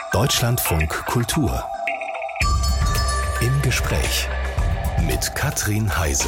Deutschlandfunk Kultur. Im Gespräch mit Katrin Heise.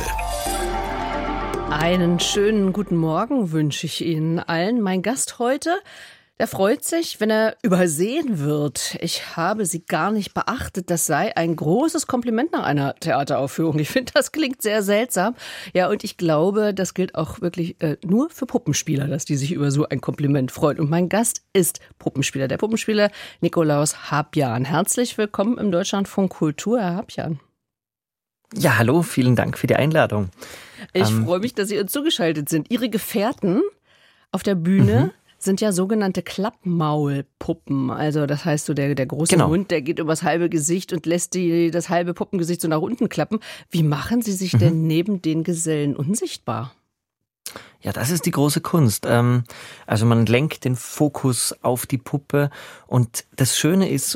Einen schönen guten Morgen wünsche ich Ihnen allen. Mein Gast heute, der freut sich, wenn er übersehen wird. Ich habe Sie gar nicht beachtet. Das sei ein großes Kompliment nach einer Theateraufführung. Ich finde, das klingt sehr seltsam. Ja, und ich glaube, das gilt auch wirklich nur für Puppenspieler, dass die sich über so ein Kompliment freuen. Und mein Gast ist Puppenspieler, der Puppenspieler Nikolaus Habjan. Herzlich willkommen im Deutschlandfunk Kultur, Herr Habjan. Ja, hallo, vielen Dank für die Einladung. Ich freue mich, dass Sie uns zugeschaltet sind. Ihre Gefährten auf der Bühne sind ja sogenannte Klappmaulpuppen. Also das heißt so, der große Mund, der geht übers halbe Gesicht und lässt das halbe Puppengesicht so nach unten klappen. Wie machen Sie sich denn neben den Gesellen unsichtbar? Ja, das ist die große Kunst. Also man lenkt den Fokus auf die Puppe und das Schöne ist,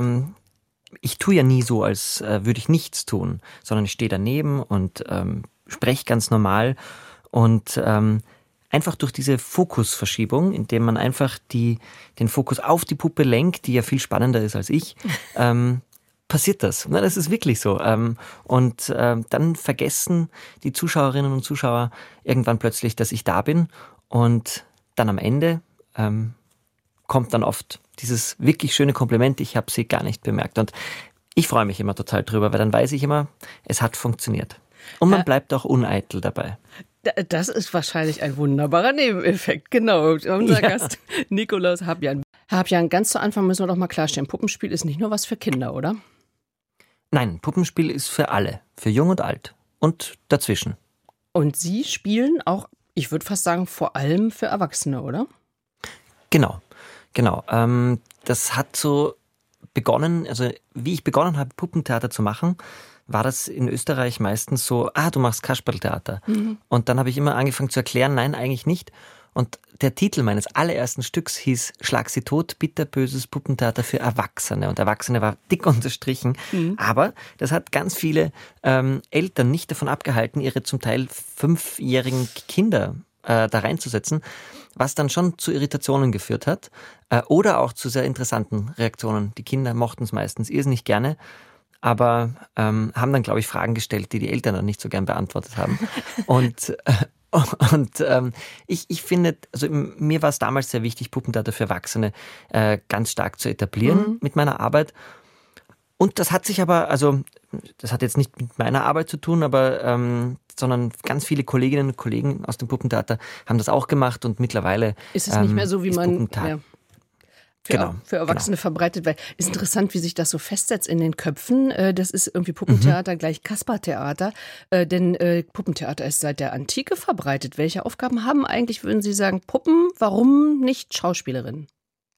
ich tue ja nie so, als würde ich nichts tun, sondern ich stehe daneben und spreche ganz normal und einfach durch diese Fokusverschiebung, indem man einfach den Fokus auf die Puppe lenkt, die ja viel spannender ist als ich, passiert das. Na, das ist wirklich so. Dann vergessen die Zuschauerinnen und Zuschauer irgendwann plötzlich, dass ich da bin und dann am Ende kommt dann oft dieses wirklich schöne Kompliment, ich habe sie gar nicht bemerkt. Und ich freue mich immer total drüber, weil dann weiß ich immer, es hat funktioniert. Und man bleibt auch uneitel dabei. Das ist wahrscheinlich ein wunderbarer Nebeneffekt, genau. Unser Gast Nikolaus Habjan. Herr Habjan, ganz zu Anfang müssen wir doch mal klarstellen, Puppenspiel ist nicht nur was für Kinder, oder? Nein, Puppenspiel ist für alle, für jung und alt und dazwischen. Und Sie spielen auch, ich würde fast sagen, vor allem für Erwachsene, oder? Genau. Das hat so begonnen, also wie ich begonnen habe, Puppentheater zu machen, war das in Österreich meistens so, du machst Kasperltheater. Und dann habe ich immer angefangen zu erklären, nein, eigentlich nicht. Und der Titel meines allerersten Stücks hieß Schlag sie tot, bitterböses Puppentheater für Erwachsene. Und Erwachsene war dick unterstrichen. Aber das hat ganz viele Eltern nicht davon abgehalten, ihre zum Teil 5-jährigen Kinder da reinzusetzen, was dann schon zu Irritationen geführt hat oder auch zu sehr interessanten Reaktionen. Die Kinder mochten es meistens irrsinnig gerne, aber haben dann, glaube ich, Fragen gestellt, die Eltern dann nicht so gern beantwortet haben. Ich finde, also mir war es damals sehr wichtig, Puppentheater für Erwachsene ganz stark zu etablieren mit meiner Arbeit. Und das hat sich aber, also das hat jetzt nicht mit meiner Arbeit zu tun, aber sondern ganz viele Kolleginnen und Kollegen aus dem Puppentheater haben das auch gemacht und mittlerweile ist es nicht mehr so, wie man für Erwachsene verbreitet, weil es ist interessant, wie sich das so festsetzt in den Köpfen. Das ist irgendwie Puppentheater gleich Kaspertheater, denn Puppentheater ist seit der Antike verbreitet. Welche Aufgaben haben eigentlich, würden Sie sagen, Puppen? Warum nicht Schauspielerinnen?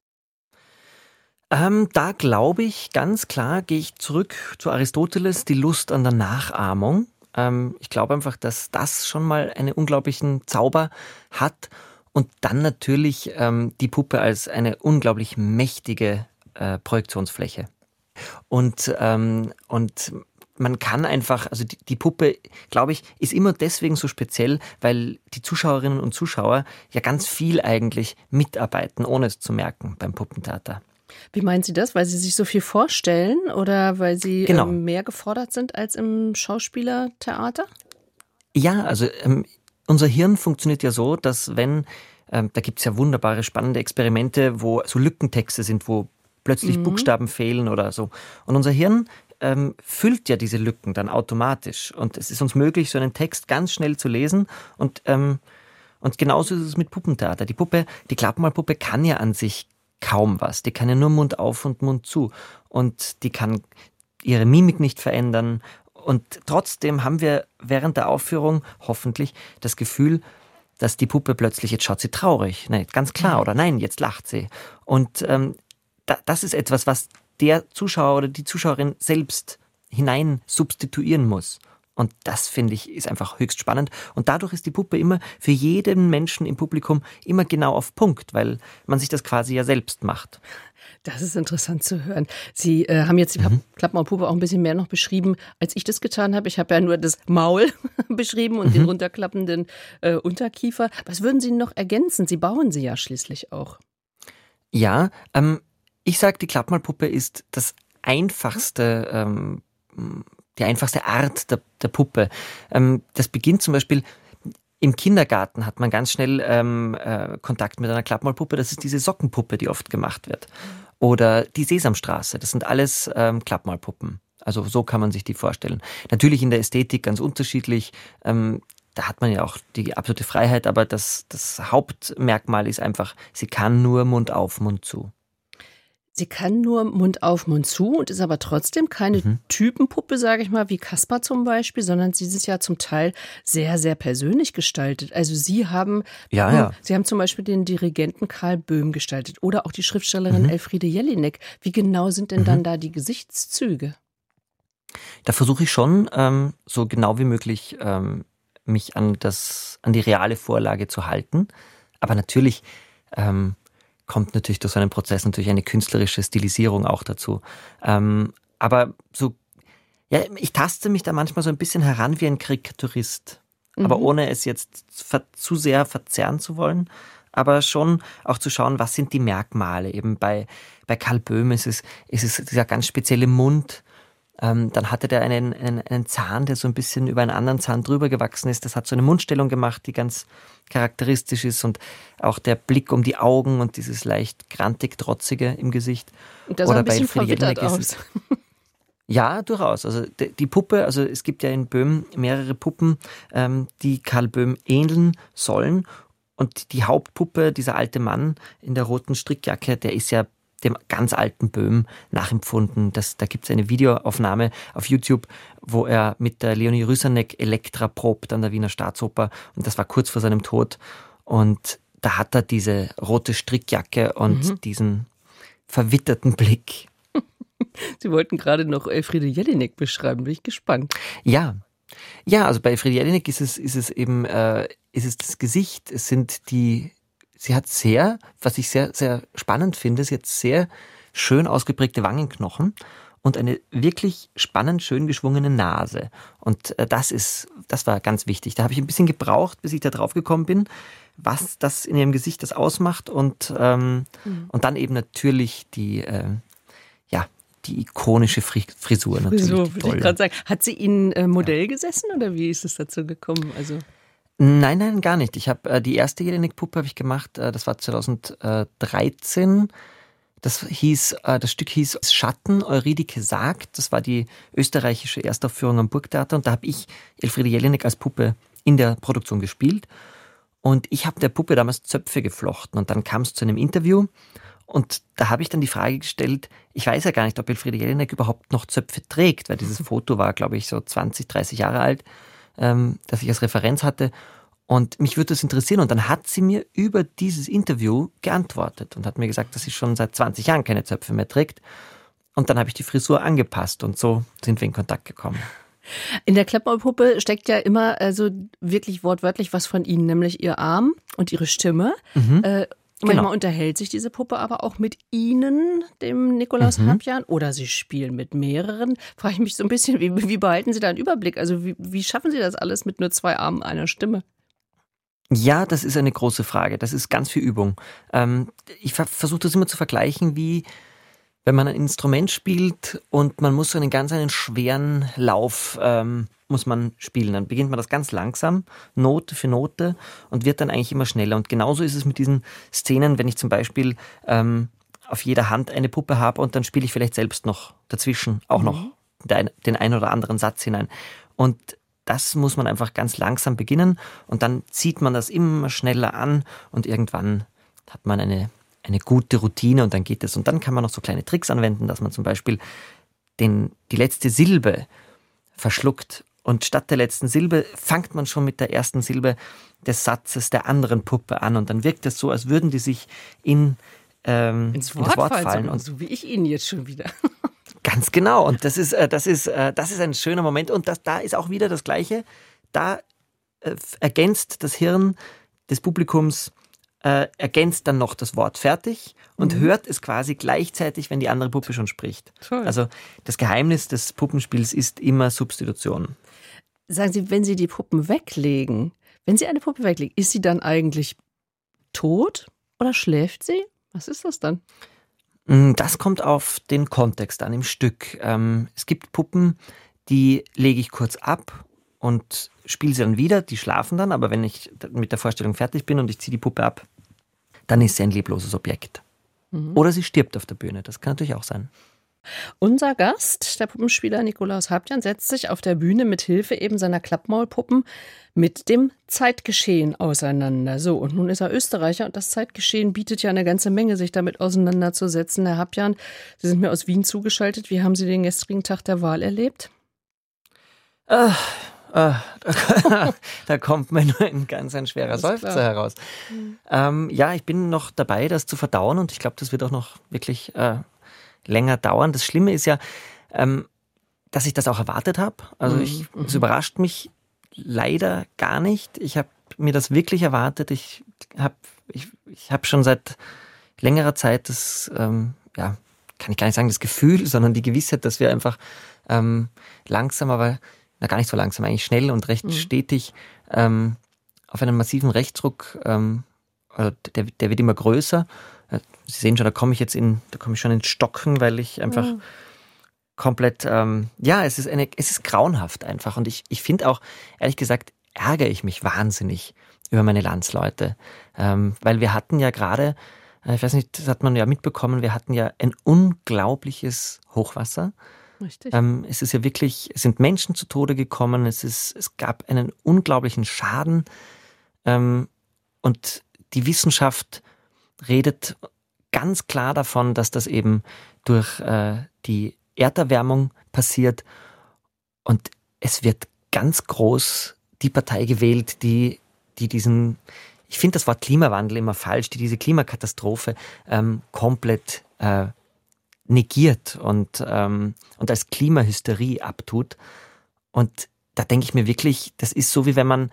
Da glaube ich, ganz klar, gehe ich zurück zu Aristoteles, die Lust an der Nachahmung. Ich glaube einfach, dass das schon mal einen unglaublichen Zauber hat. Und dann natürlich die Puppe als eine unglaublich mächtige Projektionsfläche. Und man kann einfach, also die Puppe, glaube ich, ist immer deswegen so speziell, weil die Zuschauerinnen und Zuschauer ja ganz viel eigentlich mitarbeiten, ohne es zu merken beim Puppentheater. Wie meinen Sie das? Weil Sie sich so viel vorstellen oder weil Sie mehr gefordert sind als im Schauspielertheater? Ja, also unser Hirn funktioniert ja so, dass da gibt es ja wunderbare, spannende Experimente, wo so Lückentexte sind, wo plötzlich Buchstaben fehlen oder so. Und unser Hirn füllt ja diese Lücken dann automatisch. Und es ist uns möglich, so einen Text ganz schnell zu lesen. Und genauso ist es mit Puppentheater. Die Klappmalpuppe kann ja an sich kaum was. Die kann ja nur Mund auf und Mund zu. Und die kann ihre Mimik nicht verändern. Und trotzdem haben wir während der Aufführung hoffentlich das Gefühl, dass die Puppe plötzlich, jetzt schaut sie traurig. Nein, ganz klar. Oder nein, jetzt lacht sie. Und das ist etwas, was der Zuschauer oder die Zuschauerin selbst hinein substituieren muss. Und das, finde ich, ist einfach höchst spannend. Und dadurch ist die Puppe immer für jeden Menschen im Publikum immer genau auf Punkt, weil man sich das quasi ja selbst macht. Das ist interessant zu hören. Sie haben jetzt die Klappmaulpuppe auch ein bisschen mehr noch beschrieben, als ich das getan habe. Ich habe ja nur das Maul beschrieben und den runterklappenden Unterkiefer. Was würden Sie noch ergänzen? Sie bauen sie ja schließlich auch. Ja, Ich sage, die Klappmalpuppe ist das einfachste, die einfachste Art der Puppe. Das beginnt zum Beispiel im Kindergarten, hat man ganz schnell Kontakt mit einer Klappmalpuppe. Das ist diese Sockenpuppe, die oft gemacht wird. Oder die Sesamstraße, das sind alles Klappmalpuppen. Also so kann man sich die vorstellen. Natürlich in der Ästhetik ganz unterschiedlich. Da hat man ja auch die absolute Freiheit, aber das Hauptmerkmal ist einfach, sie kann nur Mund auf, Mund zu. Sie kann nur Mund auf, Mund zu und ist aber trotzdem keine Typenpuppe, sage ich mal, wie Kaspar zum Beispiel, sondern sie ist ja zum Teil sehr, sehr persönlich gestaltet. Also Sie haben zum Beispiel den Dirigenten Karl Böhm gestaltet oder auch die Schriftstellerin Elfriede Jelinek. Wie genau sind denn dann da die Gesichtszüge? Da versuche ich schon, so genau wie möglich mich an die reale Vorlage zu halten. Aber natürlich kommt natürlich durch so einen Prozess natürlich eine künstlerische Stilisierung auch dazu. Aber so, ja, ich taste mich da manchmal so ein bisschen heran wie ein Karikaturist. Aber ohne es jetzt zu sehr verzerren zu wollen. Aber schon auch zu schauen, was sind die Merkmale. Eben bei Karl Böhm ist es dieser ganz spezielle Mund. Dann hatte der einen Zahn, der so ein bisschen über einen anderen Zahn drüber gewachsen ist. Das hat so eine Mundstellung gemacht, die ganz charakteristisch ist. Und auch der Blick um die Augen und dieses leicht grantig-trotzige im Gesicht. Und das sah ein bisschen verwittert aus. Ja, durchaus. Also die Puppe, also es gibt ja in Böhm mehrere Puppen, die Karl Böhm ähneln sollen. Und die Hauptpuppe, dieser alte Mann in der roten Strickjacke, der ist ja dem ganz alten Böhm nachempfunden. Da gibt es eine Videoaufnahme auf YouTube, wo er mit der Leonie Rysanek Elektra probt an der Wiener Staatsoper. Und das war kurz vor seinem Tod. Und da hat er diese rote Strickjacke und diesen verwitterten Blick. Sie wollten gerade noch Elfriede Jelinek beschreiben, bin ich gespannt. Ja, also bei Elfriede Jelinek ist es eben das Gesicht, sie hat was ich sehr, sehr spannend finde, sie hat sehr schön ausgeprägte Wangenknochen und eine wirklich spannend schön geschwungene Nase. Und das war ganz wichtig. Da habe ich ein bisschen gebraucht, bis ich da drauf gekommen bin, was das in ihrem Gesicht das ausmacht und dann eben natürlich die ikonische Frisur natürlich. Frisur, würde ich gerade sagen. Hat sie Ihnen Modell gesessen oder wie ist es dazu gekommen? Also Nein, gar nicht. Ich habe die erste Jelinek-Puppe habe ich gemacht, das war 2013. Das Stück hieß Schatten, Eurydike sagt. Das war die österreichische Erstaufführung am Burgtheater und da habe ich Elfriede Jelinek als Puppe in der Produktion gespielt. Und ich habe der Puppe damals Zöpfe geflochten und dann kam es zu einem Interview und da habe ich dann die Frage gestellt, ich weiß ja gar nicht, ob Elfriede Jelinek überhaupt noch Zöpfe trägt, weil dieses Foto war, glaube ich, so 20, 30 Jahre alt. Das ich als Referenz hatte und mich würde das interessieren und dann hat sie mir über dieses Interview geantwortet und hat mir gesagt, dass sie schon seit 20 Jahren keine Zöpfe mehr trägt und dann habe ich die Frisur angepasst und so sind wir in Kontakt gekommen. In der Klappmalpuppe steckt ja immer also wirklich wortwörtlich was von Ihnen, nämlich Ihr Arm und Ihre Stimme. Manchmal unterhält sich diese Puppe aber auch mit Ihnen, dem Nikolaus Habjan, oder Sie spielen mit mehreren. Frage ich mich so ein bisschen, wie behalten Sie da einen Überblick? Also wie schaffen Sie das alles mit nur 2 Armen, einer Stimme? Ja, das ist eine große Frage. Das ist ganz viel Übung. Ich versuche das immer zu vergleichen, wie wenn man ein Instrument spielt und man muss so einen schweren Lauf muss man spielen. Dann beginnt man das ganz langsam, Note für Note und wird dann eigentlich immer schneller. Und genauso ist es mit diesen Szenen, wenn ich zum Beispiel auf jeder Hand eine Puppe habe und dann spiele ich vielleicht selbst noch dazwischen auch noch den einen oder anderen Satz hinein. Und das muss man einfach ganz langsam beginnen und dann zieht man das immer schneller an und irgendwann hat man eine gute Routine und dann geht es. Und dann kann man noch so kleine Tricks anwenden, dass man zum Beispiel die letzte Silbe verschluckt und statt der letzten Silbe fängt man schon mit der ersten Silbe des Satzes der anderen Puppe an und dann wirkt es so, als würden die sich ins Wort fallen. Und so wie ich Ihnen jetzt schon wieder. Ganz genau. Und das ist ein schöner Moment. Und da ist auch wieder das Gleiche. Da ergänzt das Hirn des Publikums ergänzt dann noch das Wort fertig und hört es quasi gleichzeitig, wenn die andere Puppe schon spricht. Toll. Also das Geheimnis des Puppenspiels ist immer Substitution. Sagen Sie, wenn Sie die Puppen weglegen, wenn Sie eine Puppe weglegen, ist sie dann eigentlich tot oder schläft sie? Was ist das dann? Das kommt auf den Kontext an im Stück. Es gibt Puppen, die lege ich kurz ab und spiele sie dann wieder, die schlafen dann, aber wenn ich mit der Vorstellung fertig bin und ich ziehe die Puppe ab, dann ist sie ein lebloses Objekt. Oder sie stirbt auf der Bühne, das kann natürlich auch sein. Unser Gast, der Puppenspieler Nikolaus Habjan, setzt sich auf der Bühne mit Hilfe eben seiner Klappmaulpuppen mit dem Zeitgeschehen auseinander. So, und nun ist er Österreicher und das Zeitgeschehen bietet ja eine ganze Menge, sich damit auseinanderzusetzen. Herr Habjan, Sie sind mir aus Wien zugeschaltet. Wie haben Sie den gestrigen Tag der Wahl erlebt? Da kommt mir nur ein schwerer Seufzer heraus. Ja, ich bin noch dabei, das zu verdauen und ich glaube, das wird auch noch wirklich länger dauern. Das Schlimme ist ja, dass ich das auch erwartet habe. Also es überrascht mich leider gar nicht. Ich habe mir das wirklich erwartet. Ich habe schon seit längerer Zeit das, kann ich gar nicht sagen, das Gefühl, sondern die Gewissheit, dass wir einfach langsam, aber gar nicht so langsam, eigentlich schnell und recht stetig auf einen massiven Rechtsruck, der wird immer größer. Sie sehen schon, da komme ich schon ins Stocken, weil ich einfach komplett, es ist grauenhaft einfach. Und ich finde auch, ehrlich gesagt, ärgere ich mich wahnsinnig über meine Landsleute. Weil wir hatten ja gerade, ich weiß nicht, das hat man ja mitbekommen, wir hatten ja ein unglaubliches Hochwasser. Richtig. Es sind Menschen zu Tode gekommen, es gab einen unglaublichen Schaden. Und die Wissenschaft redet ganz klar davon, dass das eben durch die Erderwärmung passiert und es wird ganz groß die Partei gewählt, die diesen, ich finde das Wort Klimawandel immer falsch, die diese Klimakatastrophe komplett negiert und als Klimahysterie abtut. Und da denke ich mir wirklich, das ist so, wie wenn man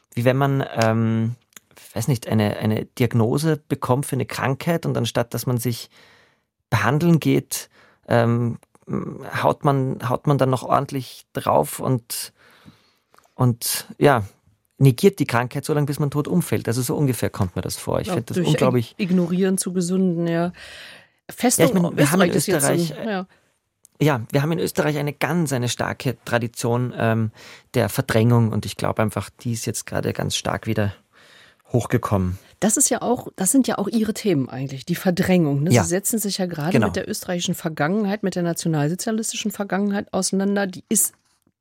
weiß nicht, eine Diagnose bekommt für eine Krankheit und anstatt, dass man sich behandeln geht, haut man dann noch ordentlich drauf und negiert die Krankheit so lange, bis man tot umfällt. Also so ungefähr kommt mir das vor. Ich finde das unglaublich. Ignorieren zu gesunden, ja. Wir haben in Österreich, wir haben in Österreich eine starke Tradition der Verdrängung und ich glaube einfach, die ist jetzt gerade ganz stark wieder hochgekommen. Das sind ja auch Ihre Themen eigentlich, die Verdrängung. Ne? Ja. Sie setzen sich ja gerade mit der österreichischen Vergangenheit, mit der nationalsozialistischen Vergangenheit auseinander. Die ist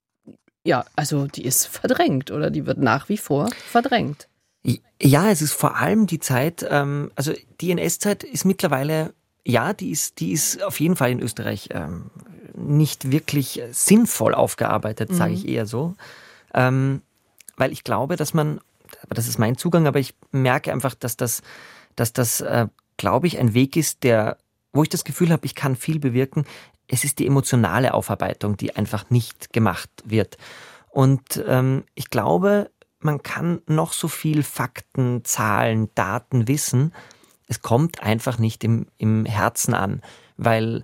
verdrängt oder die wird nach wie vor verdrängt. Ja, es ist vor allem die Zeit, also die NS-Zeit ist mittlerweile, die ist auf jeden Fall in Österreich nicht wirklich sinnvoll aufgearbeitet, sage ich eher so. Weil ich glaube, aber das ist mein Zugang, aber ich merke einfach, dass das glaube ich, ein Weg ist, wo ich das Gefühl habe, ich kann viel bewirken. Es ist die emotionale Aufarbeitung, die einfach nicht gemacht wird. Und ich glaube, man kann noch so viel Fakten, Zahlen, Daten wissen. Es kommt einfach nicht im Herzen an, weil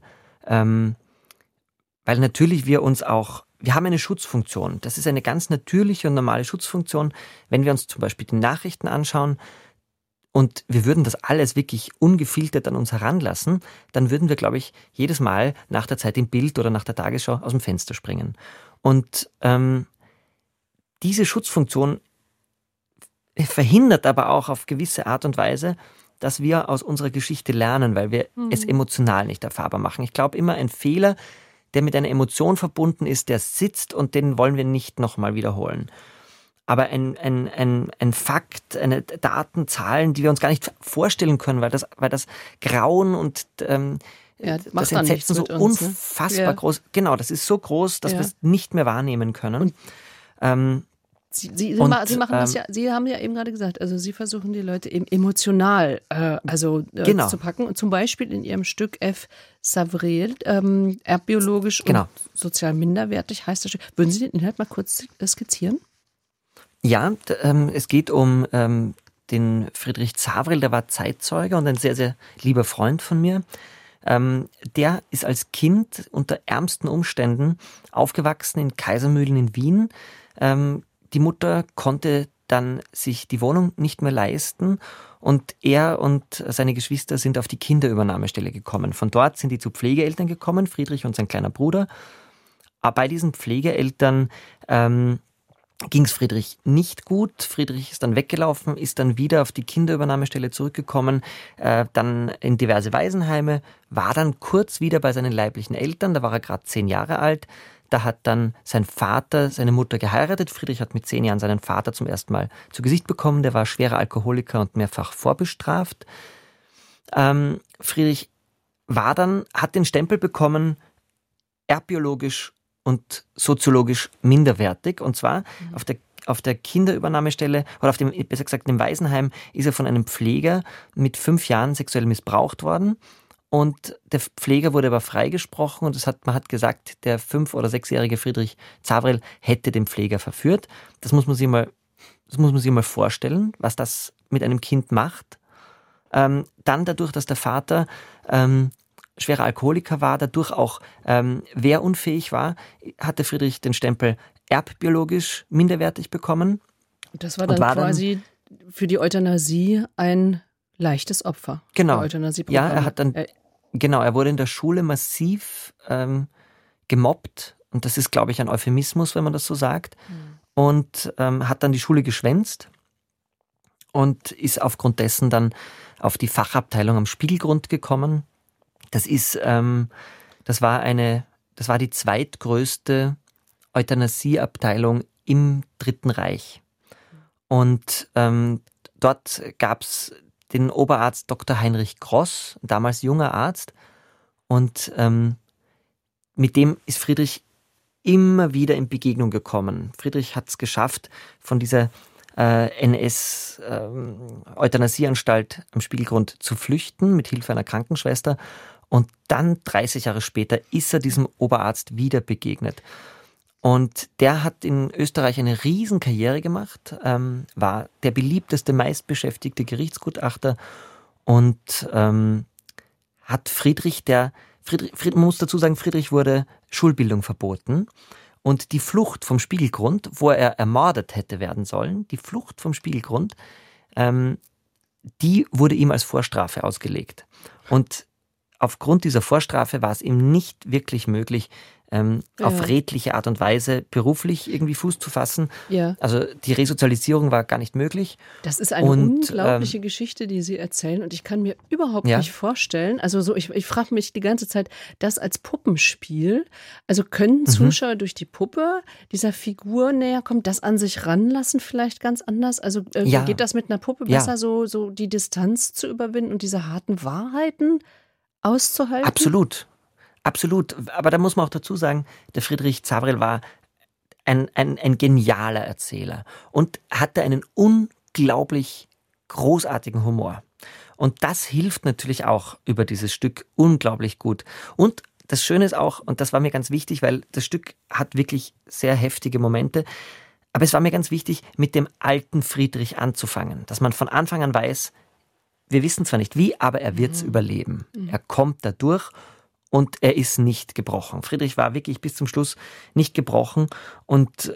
natürlich wir haben eine Schutzfunktion. Das ist eine ganz natürliche und normale Schutzfunktion. Wenn wir uns zum Beispiel die Nachrichten anschauen und wir würden das alles wirklich ungefiltert an uns heranlassen, dann würden wir, glaube ich, jedes Mal nach der Zeit im Bild oder nach der Tagesschau aus dem Fenster springen. Und diese Schutzfunktion verhindert aber auch auf gewisse Art und Weise, dass wir aus unserer Geschichte lernen, weil wir es emotional nicht erfahrbar machen. Ich glaube immer, ein Fehler, der mit einer Emotion verbunden ist, der sitzt und den wollen wir nicht nochmal wiederholen. Aber ein Fakt, Daten, Zahlen, die wir uns gar nicht vorstellen können, weil das Grauen und das Entsetzen so unfassbar groß, genau, das ist so groß, dass wir es nicht mehr wahrnehmen können. Sie machen das ja, Sie haben ja eben gerade gesagt, also Sie versuchen die Leute eben emotional zu packen. Und zum Beispiel in Ihrem Stück F. Savril, erbbiologisch und sozial minderwertig heißt das Stück. Würden Sie den Inhalt mal kurz skizzieren? Ja, es geht um den Friedrich Savril, der war Zeitzeuge und ein sehr, sehr lieber Freund von mir. Der ist als Kind unter ärmsten Umständen aufgewachsen in Kaisermühlen in Wien. Die Mutter konnte dann sich die Wohnung nicht mehr leisten und er und seine Geschwister sind auf die Kinderübernahmestelle gekommen. Von dort sind die zu Pflegeeltern gekommen, Friedrich und sein kleiner Bruder. Aber bei diesen Pflegeeltern ging es Friedrich nicht gut. Friedrich ist dann weggelaufen, ist dann wieder auf die Kinderübernahmestelle zurückgekommen, dann in diverse Waisenheime, war dann kurz wieder bei seinen leiblichen Eltern, da war er gerade 10 Jahre alt. Da hat dann sein Vater seine Mutter geheiratet. Friedrich hat mit 10 Jahren seinen Vater zum ersten Mal zu Gesicht bekommen. Der war schwerer Alkoholiker und mehrfach vorbestraft. Friedrich hat den Stempel bekommen, erbbiologisch und soziologisch minderwertig. Und zwar auf der Kinderübernahmestelle oder besser gesagt im Waisenheim ist er von einem Pfleger mit 5 Jahren sexuell missbraucht worden. Und der Pfleger wurde aber freigesprochen und man hat gesagt, der 5- oder 6-jährige Friedrich Zavrel hätte den Pfleger verführt. Das muss man sich mal vorstellen, was das mit einem Kind macht. Dann dadurch, dass der Vater schwerer Alkoholiker war, dadurch auch wehrunfähig war, hatte Friedrich den Stempel erbbiologisch minderwertig bekommen. Das war dann quasi für die Euthanasie ein leichtes Opfer. Genau. Ja, er wurde in der Schule massiv gemobbt und das ist, glaube ich, ein Euphemismus, wenn man das so sagt. Und hat dann die Schule geschwänzt und ist aufgrund dessen dann auf die Fachabteilung am Spiegelgrund gekommen. Das war die zweitgrößte Euthanasieabteilung im Dritten Reich. Und dort gab es den Oberarzt Dr. Heinrich Gross, damals junger Arzt. Und mit dem ist Friedrich immer wieder in Begegnung gekommen. Friedrich hat es geschafft, von dieser NS-Euthanasieanstalt am Spiegelgrund zu flüchten, mit Hilfe einer Krankenschwester. Und dann, 30 Jahre später, ist er diesem Oberarzt wieder begegnet. Und der hat in Österreich eine Riesenkarriere gemacht, war der beliebteste, meistbeschäftigte Gerichtsgutachter und hat man muss dazu sagen, Friedrich wurde Schulbildung verboten. Und die Flucht vom Spiegelgrund, wo er ermordet hätte werden sollen, die Flucht vom Spiegelgrund, die wurde ihm als Vorstrafe ausgelegt. Und aufgrund dieser Vorstrafe war es ihm nicht wirklich möglich, auf redliche Art und Weise beruflich irgendwie Fuß zu fassen. Ja. Also die Resozialisierung war gar nicht möglich. Das ist eine unglaubliche Geschichte, die Sie erzählen und ich kann mir überhaupt nicht vorstellen, also ich frage mich die ganze Zeit, das als Puppenspiel, also können Zuschauer durch die Puppe dieser Figur näher kommen, das an sich ranlassen vielleicht ganz anders? Also geht das mit einer Puppe besser, so die Distanz zu überwinden und diese harten Wahrheiten auszuhalten? Absolut. Aber da muss man auch dazu sagen, der Friedrich Zavrel war ein genialer Erzähler und hatte einen unglaublich großartigen Humor. Und das hilft natürlich auch über dieses Stück unglaublich gut. Und das Schöne ist auch, und das war mir ganz wichtig, weil das Stück hat wirklich sehr heftige Momente, aber es war mir ganz wichtig, mit dem alten Friedrich anzufangen, dass man von Anfang an weiß, wir wissen zwar nicht wie, aber er wird es überleben. Er kommt da durch. Und er ist nicht gebrochen. Friedrich war wirklich bis zum Schluss nicht gebrochen. Und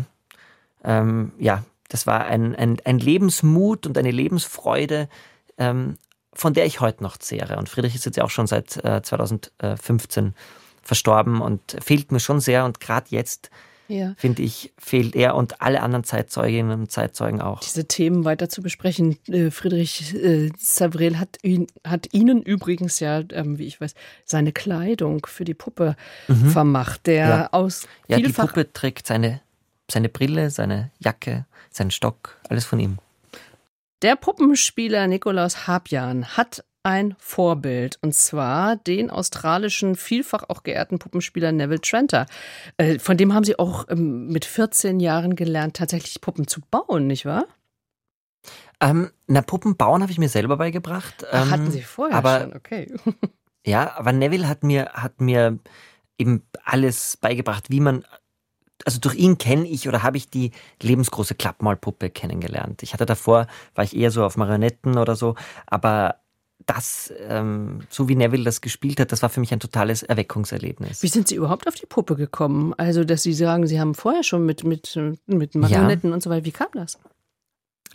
das war ein Lebensmut und eine Lebensfreude, von der ich heute noch zehre. Und Friedrich ist jetzt ja auch schon seit 2015 verstorben und fehlt mir schon sehr. Und gerade jetzt, finde ich, fehlt er und alle anderen Zeitzeuginnen und Zeitzeugen auch. Diese Themen weiter zu besprechen. Friedrich Zavrel hat Ihnen übrigens wie ich weiß, seine Kleidung für die Puppe vermacht. Die Puppe trägt seine Brille, seine Jacke, seinen Stock, alles von ihm. Der Puppenspieler Nikolaus Habjan hat ein Vorbild, und zwar den australischen, vielfach auch geehrten Puppenspieler Neville Tranter. Von dem haben Sie auch mit 14 Jahren gelernt, tatsächlich Puppen zu bauen, nicht wahr? Puppen bauen habe ich mir selber beigebracht. Hatten Sie vorher schon, okay. Ja, aber Neville hat mir eben alles beigebracht, wie man, also durch ihn habe ich die lebensgroße Klappmaulpuppe kennengelernt. War ich eher so auf Marionetten oder so, aber das, so wie Neville das gespielt hat, das war für mich ein totales Erweckungserlebnis. Wie sind Sie überhaupt auf die Puppe gekommen? Also, dass Sie sagen, Sie haben vorher schon mit Marionetten und so weiter. Wie kam das?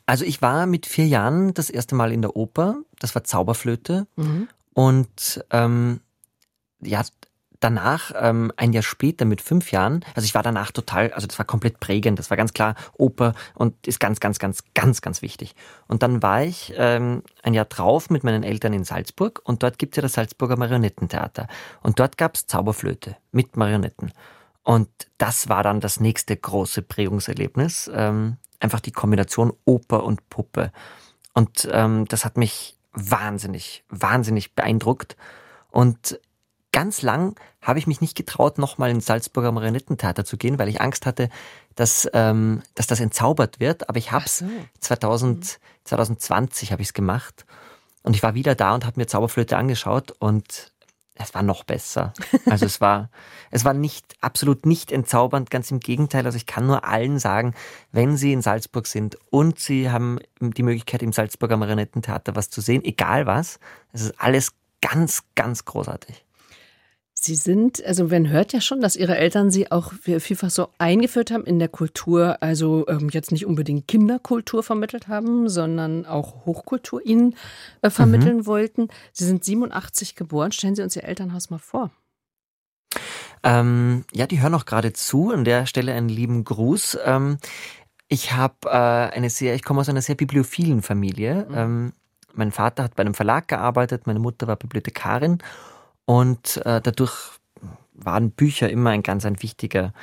Also ich war mit 4 Jahren das erste Mal in der Oper. Das war Zauberflöte. Und ja, danach, ein Jahr später mit 5 Jahren, also ich war danach total, also das war komplett prägend, das war ganz klar Oper und ist ganz, ganz, ganz, ganz, ganz wichtig. Und dann war ich ein Jahr drauf mit meinen Eltern in Salzburg und dort gibt's ja das Salzburger Marionettentheater. Und dort gab's Zauberflöte mit Marionetten. Und das war dann das nächste große Prägungserlebnis, einfach die Kombination Oper und Puppe. Und das hat mich wahnsinnig, wahnsinnig beeindruckt. Und ganz lang habe ich mich nicht getraut, nochmal ins Salzburger Marionettentheater zu gehen, weil ich Angst hatte, dass das entzaubert wird. Aber ich habe es 2020 habe ich es gemacht und ich war wieder da und habe mir Zauberflöte angeschaut und es war noch besser. Also es war nicht, absolut nicht entzaubernd, ganz im Gegenteil. Also ich kann nur allen sagen, wenn sie in Salzburg sind und sie haben die Möglichkeit, im Salzburger Marionettentheater was zu sehen, egal was, es ist alles ganz, ganz großartig. Sie sind, also man hört ja schon, dass Ihre Eltern Sie auch vielfach so eingeführt haben in der Kultur, also jetzt nicht unbedingt Kinderkultur vermittelt haben, sondern auch Hochkultur Ihnen vermitteln wollten. Sie sind 87 geboren. Stellen Sie uns Ihr Elternhaus mal vor. Ja, die hören auch gerade zu. An der Stelle einen lieben Gruß. Ich komme aus einer sehr bibliophilen Familie. Mein Vater hat bei einem Verlag gearbeitet, meine Mutter war Bibliothekarin. Und dadurch waren Bücher immer ein ganz wichtiger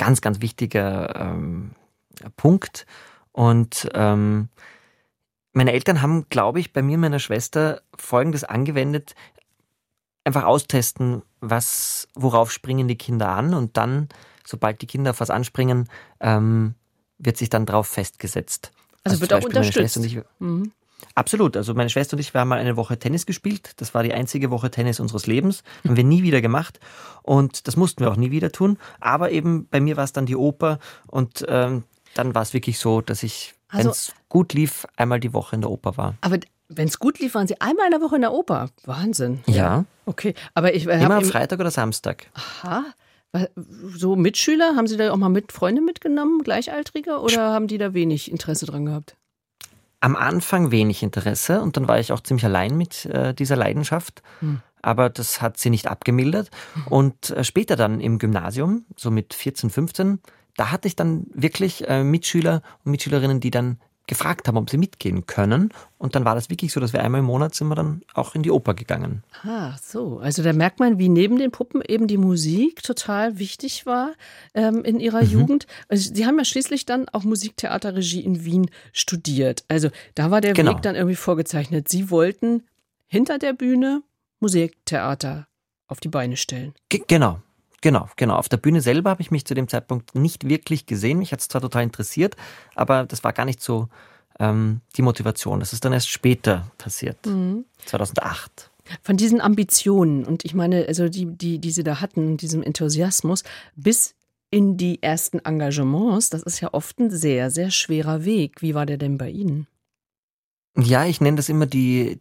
Punkt. Und meine Eltern haben, glaube ich, bei mir und meiner Schwester Folgendes angewendet: einfach austesten, worauf springen die Kinder an. Und dann, sobald die Kinder auf was anspringen, wird sich dann drauf festgesetzt. Also wird auch unterstützt. Absolut. Also meine Schwester und ich, wir haben mal eine Woche Tennis gespielt. Das war die einzige Woche Tennis unseres Lebens. Haben wir nie wieder gemacht. Und das mussten wir auch nie wieder tun. Aber eben bei mir war es dann die Oper. Und dann war es wirklich so, dass ich, wenn es gut lief, einmal die Woche in der Oper war. Aber wenn es gut lief, waren Sie einmal in der Woche in der Oper? Wahnsinn. Ja. Okay. Aber immer am Freitag oder Samstag. Aha. So Mitschüler, haben Sie da auch mal Freunde mitgenommen, Gleichaltrige? Oder haben die da wenig Interesse dran gehabt? Am Anfang wenig Interesse und dann war ich auch ziemlich allein mit dieser Leidenschaft. Aber das hat sie nicht abgemildert. Und später dann im Gymnasium, so mit 14, 15, da hatte ich dann wirklich Mitschüler und Mitschülerinnen, die dann gefragt haben, ob sie mitgehen können. Und dann war das wirklich so, dass wir einmal im Monat sind wir dann auch in die Oper gegangen. Ah, so. Also da merkt man, wie neben den Puppen eben die Musik total wichtig war in Ihrer Jugend. Also Sie haben ja schließlich dann auch Musiktheaterregie in Wien studiert. Also da war der Weg dann irgendwie vorgezeichnet. Sie wollten hinter der Bühne Musiktheater auf die Beine stellen. Genau. Auf der Bühne selber habe ich mich zu dem Zeitpunkt nicht wirklich gesehen. Mich hat es zwar total interessiert, aber das war gar nicht so die Motivation. Das ist dann erst später passiert, 2008. Von diesen Ambitionen und ich meine, also die Sie da hatten, diesem Enthusiasmus, bis in die ersten Engagements, das ist ja oft ein sehr, sehr schwerer Weg. Wie war der denn bei Ihnen? Ja, ich nenne das immer die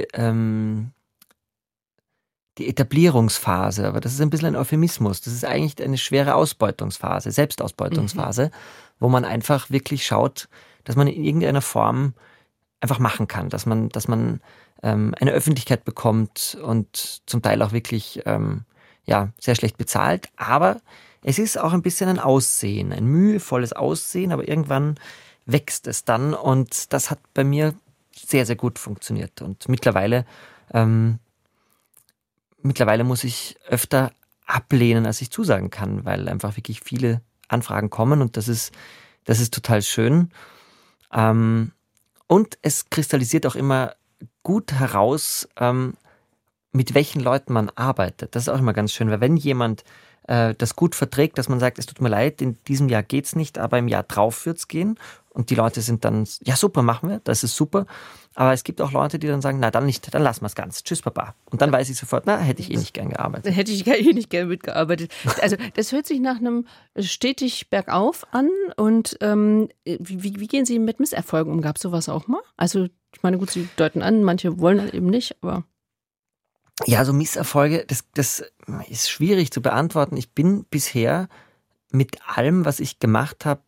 Etablierungsphase, aber das ist ein bisschen ein Euphemismus. Das ist eigentlich eine schwere Ausbeutungsphase, Selbstausbeutungsphase, wo man einfach wirklich schaut, dass man in irgendeiner Form einfach machen kann, dass man eine Öffentlichkeit bekommt und zum Teil auch wirklich sehr schlecht bezahlt. Aber es ist auch ein bisschen ein Aussehen, ein mühevolles Aussehen, aber irgendwann wächst es dann und das hat bei mir sehr, sehr gut funktioniert. Und mittlerweile muss ich öfter ablehnen, als ich zusagen kann, weil einfach wirklich viele Anfragen kommen und das ist total schön. Und es kristallisiert auch immer gut heraus, mit welchen Leuten man arbeitet. Das ist auch immer ganz schön, weil wenn jemand das gut verträgt, dass man sagt, es tut mir leid, in diesem Jahr geht's nicht, aber im Jahr drauf wird's gehen. Und die Leute sind dann, ja super, machen wir, das ist super. Aber es gibt auch Leute, die dann sagen, na dann nicht, dann lassen wir es ganz. Tschüss, Papa. Und dann weiß ich sofort, na, hätte ich nicht gern gearbeitet. Dann hätte ich nicht gern mitgearbeitet. Also das hört sich nach einem stetig bergauf an. Und wie gehen Sie mit Misserfolgen um? Gab es sowas auch mal? Also ich meine, gut, Sie deuten an, manche wollen das eben nicht, aber... Ja, so Misserfolge, das ist schwierig zu beantworten. Ich bin bisher mit allem, was ich gemacht habe,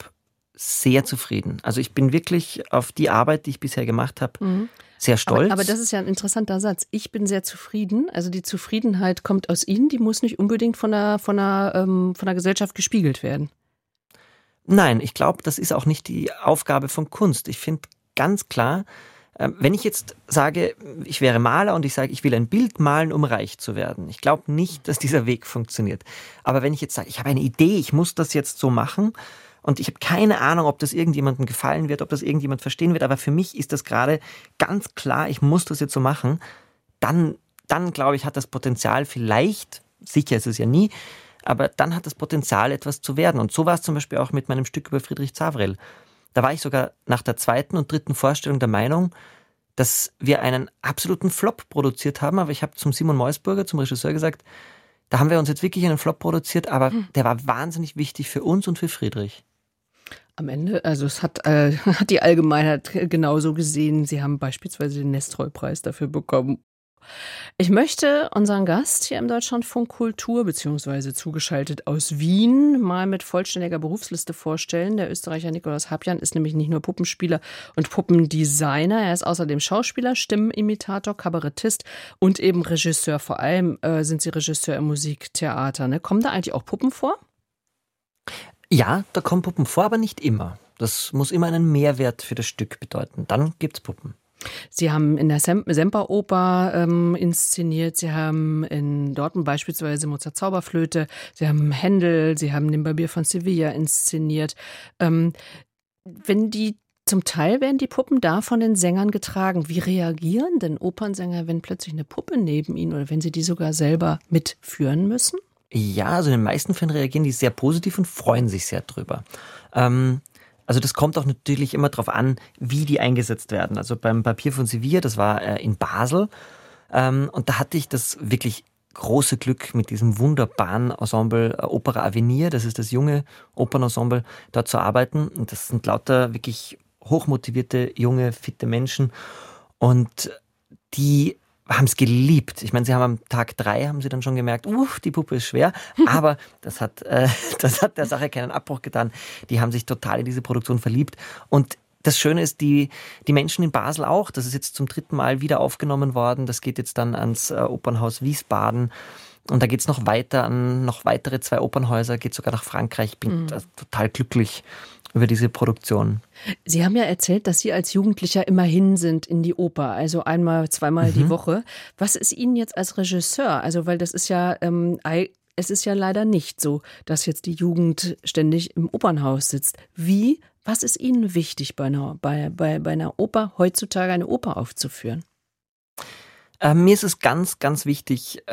sehr zufrieden. Also ich bin wirklich auf die Arbeit, die ich bisher gemacht habe, sehr stolz. Aber das ist ja ein interessanter Satz. Ich bin sehr zufrieden. Also die Zufriedenheit kommt aus Ihnen, die muss nicht unbedingt von der Gesellschaft gespiegelt werden. Nein, ich glaube, das ist auch nicht die Aufgabe von Kunst. Ich finde ganz klar, wenn ich jetzt sage, ich wäre Maler und ich sage, ich will ein Bild malen, um reich zu werden. Ich glaube nicht, dass dieser Weg funktioniert. Aber wenn ich jetzt sage, ich habe eine Idee, ich muss das jetzt so machen und ich habe keine Ahnung, ob das irgendjemandem gefallen wird, ob das irgendjemand verstehen wird, aber für mich ist das gerade ganz klar, ich muss das jetzt so machen, dann glaube ich, hat das Potenzial vielleicht, sicher ist es ja nie, aber dann hat das Potenzial, etwas zu werden. Und so war es zum Beispiel auch mit meinem Stück über Friedrich Zavrel. Da war ich sogar nach der 2. und 3. Vorstellung der Meinung, dass wir einen absoluten Flop produziert haben. Aber ich habe zum Simon Meusburger, zum Regisseur, gesagt, da haben wir uns jetzt wirklich einen Flop produziert, aber der war wahnsinnig wichtig für uns und für Friedrich. Am Ende, also es hat die Allgemeinheit genauso gesehen. Sie haben beispielsweise den Nestroy-Preis dafür bekommen. Ich möchte unseren Gast hier im Deutschlandfunk Kultur beziehungsweise zugeschaltet aus Wien mal mit vollständiger Berufsliste vorstellen. Der Österreicher Nikolaus Habjan ist nämlich nicht nur Puppenspieler und Puppendesigner, er ist außerdem Schauspieler, Stimmenimitator, Kabarettist und eben Regisseur. Vor allem sind Sie Regisseur im Musiktheater. Ne? Kommen da eigentlich auch Puppen vor? Ja, da kommen Puppen vor, aber nicht immer. Das muss immer einen Mehrwert für das Stück bedeuten. Dann gibt's Puppen. Sie haben in der Semperoper inszeniert, Sie haben in Dortmund beispielsweise Mozart Zauberflöte, Sie haben Händel, Sie haben den Barbier von Sevilla inszeniert. Zum Teil werden die Puppen da von den Sängern getragen. Wie reagieren denn Opernsänger, wenn plötzlich eine Puppe neben ihnen oder wenn sie die sogar selber mitführen müssen? Ja, also in den meisten Fällen reagieren die sehr positiv und freuen sich sehr drüber. Also das kommt auch natürlich immer darauf an, wie die eingesetzt werden. Also beim Barbier von Sevilla, das war in Basel, und da hatte ich das wirklich große Glück, mit diesem wunderbaren Ensemble Opera Avenir, das ist das junge Opernensemble, dort zu arbeiten. Und das sind lauter wirklich hochmotivierte, junge, fitte Menschen und die haben es geliebt. Ich meine, sie haben am Tag 3 haben sie dann schon gemerkt, die Puppe ist schwer, aber das hat der Sache keinen Abbruch getan. Die haben sich total in diese Produktion verliebt und das Schöne ist, die Menschen in Basel auch, das ist jetzt zum 3. Mal wieder aufgenommen worden, das geht jetzt dann ans Opernhaus Wiesbaden und da geht's noch weiter an noch weitere 2 Opernhäuser, geht sogar nach Frankreich. Ich bin total glücklich über diese Produktion. Sie haben ja erzählt, dass Sie als Jugendlicher immer hin sind in die Oper, also einmal, zweimal die Woche. Was ist Ihnen jetzt als Regisseur? Also, weil das ist ja, es ist ja leider nicht so, dass jetzt die Jugend ständig im Opernhaus sitzt. Was ist Ihnen wichtig bei einer Oper, heutzutage eine Oper aufzuführen? Mir ist es ganz, ganz wichtig,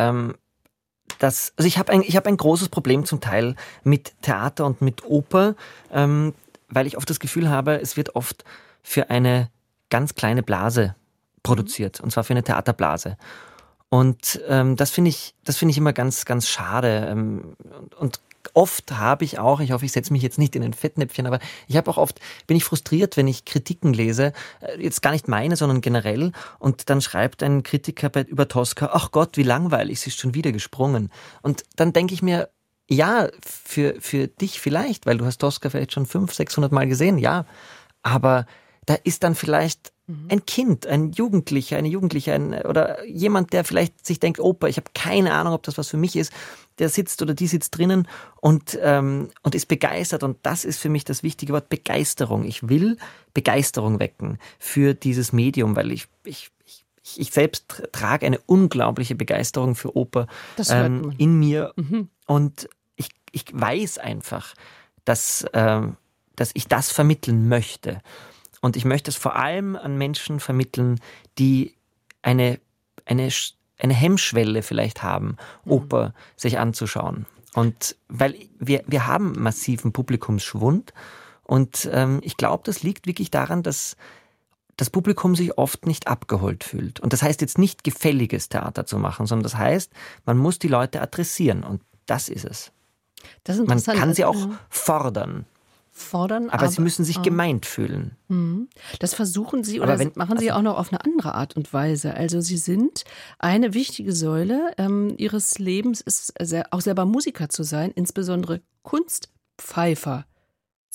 ich habe ein großes Problem zum Teil mit Theater und mit Oper, weil ich oft das Gefühl habe, es wird oft für eine ganz kleine Blase produziert, und zwar für eine Theaterblase. Und das finde ich immer ganz, ganz schade. Und oft habe ich auch, ich hoffe, ich setze mich jetzt nicht in ein Fettnäpfchen, aber bin ich frustriert, wenn ich Kritiken lese, jetzt gar nicht meine, sondern generell, und dann schreibt ein Kritiker über Tosca, ach Gott, wie langweilig, sie ist schon wieder gesprungen. Und dann denke ich mir, ja, für dich vielleicht, weil du hast Tosca vielleicht schon 500, 600 Mal gesehen, ja, aber da ist dann vielleicht ein Kind, ein Jugendlicher, eine Jugendliche, oder jemand, der vielleicht sich denkt, Oper, ich habe keine Ahnung, ob das was für mich ist, der sitzt oder die sitzt drinnen und ist begeistert, und das ist für mich das wichtige Wort, Begeisterung. Ich will Begeisterung wecken für dieses Medium, weil ich selbst trage eine unglaubliche Begeisterung für Oper in mir, und ich weiß einfach, dass ich das vermitteln möchte. Und ich möchte es vor allem an Menschen vermitteln, die eine Hemmschwelle vielleicht haben, Oper sich anzuschauen. Und weil wir haben massiven Publikumsschwund, und ich glaube, das liegt wirklich daran, dass das Publikum sich oft nicht abgeholt fühlt. Und das heißt jetzt nicht gefälliges Theater zu machen, sondern das heißt, man muss die Leute adressieren, und das ist es. Das ist man kann sie auch fordern. Aber sie müssen sich gemeint fühlen. Das versuchen Sie oder machen Sie auch noch auf eine andere Art und Weise. Also Sie sind eine wichtige Säule Ihres Lebens, ist auch selber Musiker zu sein, insbesondere Kunstpfeifer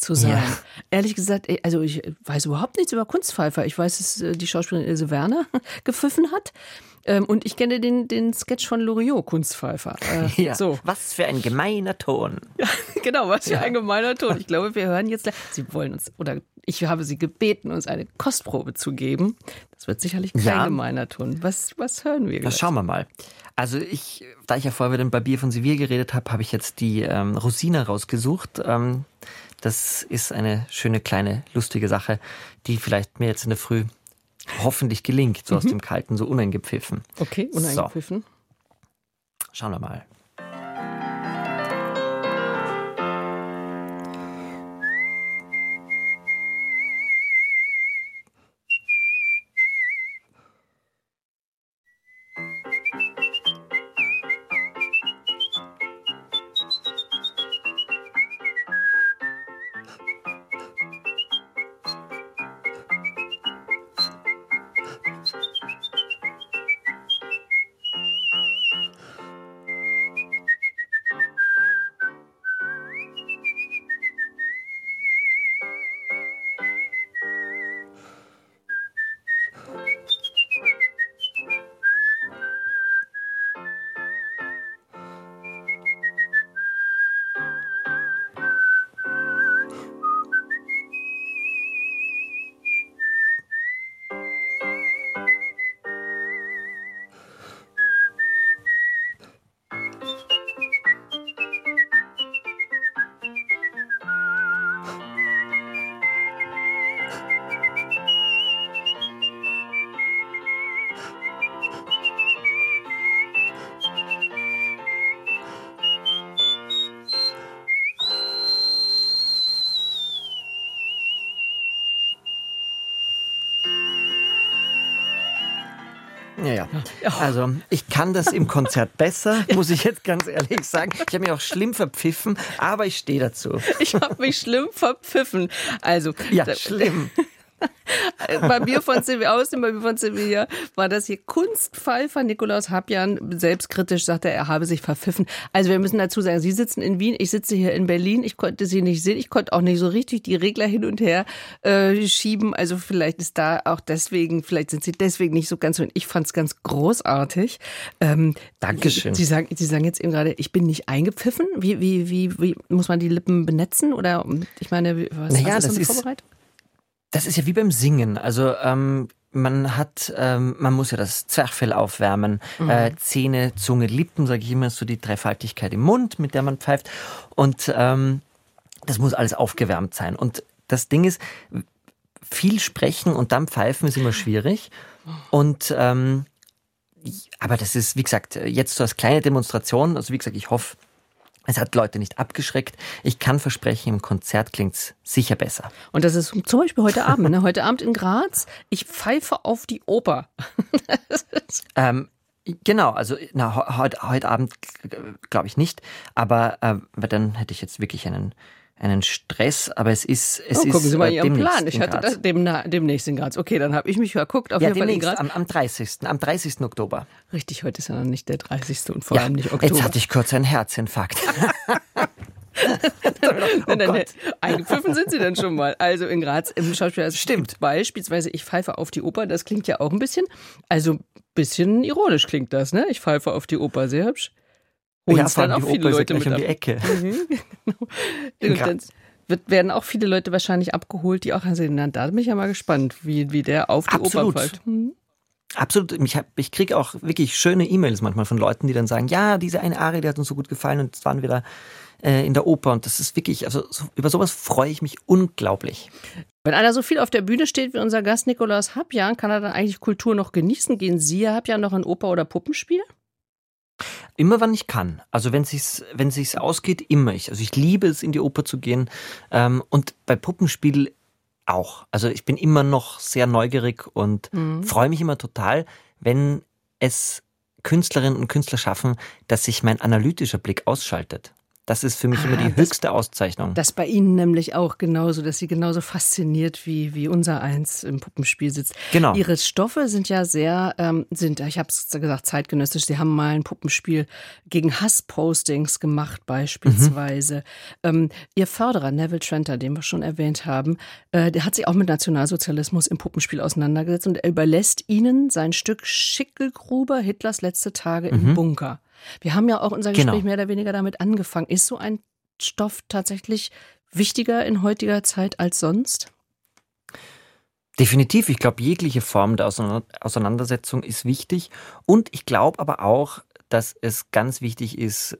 zu sein. Ja. Ehrlich gesagt, also ich weiß überhaupt nichts über Kunstpfeifer. Ich weiß, dass die Schauspielerin Ilse Werner gepfiffen hat. Und ich kenne den Sketch von Loriot, Kunstpfeifer. Ja. So. Was für ein gemeiner Ton. Ja, genau, was für ein gemeiner Ton. Ich glaube, wir hören jetzt, Sie wollen uns, oder ich habe Sie gebeten, uns eine Kostprobe zu geben. Das wird sicherlich kein gemeiner Ton. Was hören wir gleich? Schauen wir mal. Also da ich ja vorher mit dem Barbier von Seville geredet habe, habe ich jetzt die Rosina rausgesucht. Das ist eine schöne, kleine, lustige Sache, die vielleicht mir jetzt in der Früh hoffentlich gelingt, so aus dem Kalten, so uneingepfiffen. Okay, uneingepfiffen. So. Schauen wir mal. Ja. Also ich kann das im Konzert besser, muss ich jetzt ganz ehrlich sagen. Ich habe mich auch schlimm verpfiffen, aber ich stehe dazu. Ich habe mich schlimm verpfiffen. Also ja, schlimm. Bei mir von Sevilla war das hier Kunstpfeifer. Nikolaus Habjan selbstkritisch sagte, er habe sich verpfiffen. Also wir müssen dazu sagen, Sie sitzen in Wien, ich sitze hier in Berlin. Ich konnte Sie nicht sehen, ich konnte auch nicht so richtig die Regler hin und her schieben. Also vielleicht ist da auch deswegen, vielleicht sind Sie deswegen nicht so ganz so. Ich fand es ganz großartig. Dankeschön. Sie sagen jetzt eben gerade, ich bin nicht eingepfiffen. Wie muss man die Lippen benetzen? Oder ich meine, was ist das vorbereitet? Das ist ja wie beim Singen. Also man muss ja das Zwerchfell aufwärmen, Zähne, Zunge, Lippen, sage ich immer, so die Dreifaltigkeit im Mund, mit der man pfeift. Und das muss alles aufgewärmt sein. Und das Ding ist, viel sprechen und dann pfeifen ist immer schwierig. Und aber das ist, wie gesagt, jetzt so als kleine Demonstration. Also wie gesagt, ich hoffe, es hat Leute nicht abgeschreckt. Ich kann versprechen, im Konzert klingt's sicher besser. Und das ist zum Beispiel heute Abend. Ne? Heute Abend in Graz. Ich pfeife auf die Oper. Genau, also heute Abend glaube ich nicht. Aber dann hätte ich jetzt wirklich einen Stress, aber es ist gucken Sie mal Ihren demnächst Plan. Ich hatte das demnächst in Graz. Okay, dann habe ich mich verguckt. Auf jeden Fall in Graz. Am 30. Oktober. Richtig, heute ist ja noch nicht der 30. und vor allem nicht Oktober. Jetzt hatte ich kurz einen Herzinfarkt. Nein, eingepfiffen sind Sie dann schon mal. Also in Graz im Schauspiel. Stimmt. Beispielsweise ich pfeife auf die Oper. Das klingt ja auch ein bisschen ironisch klingt das, ne? Ich pfeife auf die Oper, sehr hübsch. Und ja, dann auch viele Leute mit um die Ecke. Und dann werden auch viele Leute wahrscheinlich abgeholt, die auch sehen, da bin ich ja mal gespannt, wie der auf die Oper pfeift. Absolut. Ich kriege auch wirklich schöne E-Mails manchmal von Leuten, die dann sagen, ja, diese eine Arie, die hat uns so gut gefallen und jetzt waren wir da in der Oper und das ist wirklich, also über sowas freue ich mich unglaublich. Wenn einer so viel auf der Bühne steht wie unser Gast Nikolaus Habjan, kann er dann eigentlich Kultur noch genießen? Gehen Sie, Herr Habjan, noch in Oper oder Puppenspiel? Immer wann ich kann. Also wenn sich's ausgeht, immer. Also ich liebe es, in die Oper zu gehen. Und bei Puppenspiel auch. Also ich bin immer noch sehr neugierig und freue mich immer total, wenn es Künstlerinnen und Künstler schaffen, dass sich mein analytischer Blick ausschaltet. Das ist für mich immer die höchste Auszeichnung. Das bei Ihnen nämlich auch genauso, dass Sie genauso fasziniert wie unser Eins im Puppenspiel sitzt. Genau. Ihre Stoffe sind ja sehr, ich habe es gesagt, zeitgenössisch. Sie haben mal ein Puppenspiel gegen Hasspostings gemacht beispielsweise. Ihr Förderer Neville Trenter, den wir schon erwähnt haben, der hat sich auch mit Nationalsozialismus im Puppenspiel auseinandergesetzt und er überlässt Ihnen sein Stück Schicklgruber, Hitlers letzte Tage im Bunker. Wir haben ja auch unser Gespräch mehr oder weniger damit angefangen. Ist so ein Stoff tatsächlich wichtiger in heutiger Zeit als sonst? Definitiv. Ich glaube, jegliche Form der Auseinandersetzung ist wichtig. Und ich glaube aber auch, dass es ganz wichtig ist,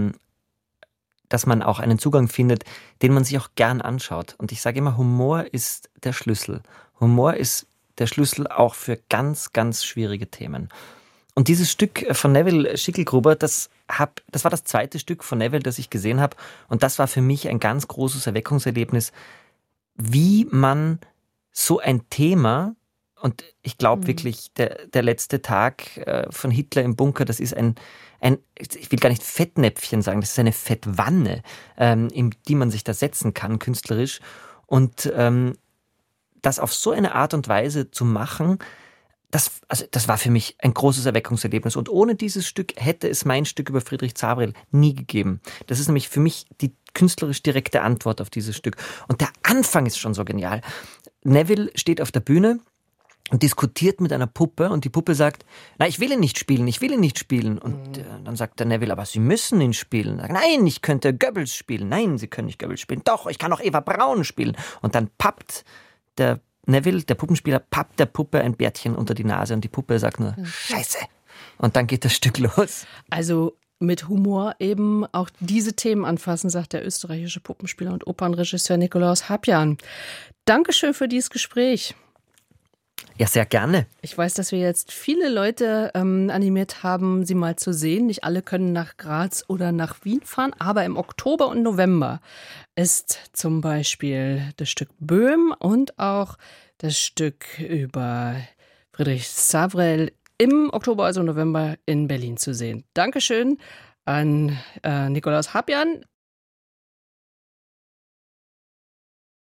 dass man auch einen Zugang findet, den man sich auch gern anschaut. Und ich sage immer, Humor ist der Schlüssel. Humor ist der Schlüssel auch für ganz, ganz schwierige Themen. Und dieses Stück von Neville Schicklgruber, das war das zweite Stück von Neville, das ich gesehen habe. Und das war für mich ein ganz großes Erweckungserlebnis, wie man so ein Thema, und ich glaube wirklich, der letzte Tag von Hitler im Bunker, das ist ein, ich will gar nicht Fettnäpfchen sagen, das ist eine Fettwanne, in die man sich da setzen kann, künstlerisch. Und das auf so eine Art und Weise zu machen, das war für mich ein großes Erweckungserlebnis. Und ohne dieses Stück hätte es mein Stück über Friedrich Zabrel nie gegeben. Das ist nämlich für mich die künstlerisch direkte Antwort auf dieses Stück. Und der Anfang ist schon so genial. Neville steht auf der Bühne und diskutiert mit einer Puppe und die Puppe sagt, na, ich will ihn nicht spielen. Und dann sagt der Neville, aber Sie müssen ihn spielen. Sagt, nein, ich könnte Goebbels spielen. Nein, Sie können nicht Goebbels spielen. Doch, ich kann auch Eva Braun spielen. Und dann pappt der Neville, der Puppenspieler, pappt der Puppe ein Bärtchen unter die Nase und die Puppe sagt nur, Scheiße. Und dann geht das Stück los. Also mit Humor eben auch diese Themen anfassen, sagt der österreichische Puppenspieler und Opernregisseur Nikolaus Habjan. Dankeschön für dieses Gespräch. Ja, sehr gerne. Ich weiß, dass wir jetzt viele Leute animiert haben, sie mal zu sehen. Nicht alle können nach Graz oder nach Wien fahren, aber im Oktober und November ist zum Beispiel das Stück Böhm und auch das Stück über Friedrich Zabrel im Oktober, also November in Berlin zu sehen. Dankeschön an Nikolaus Habjan.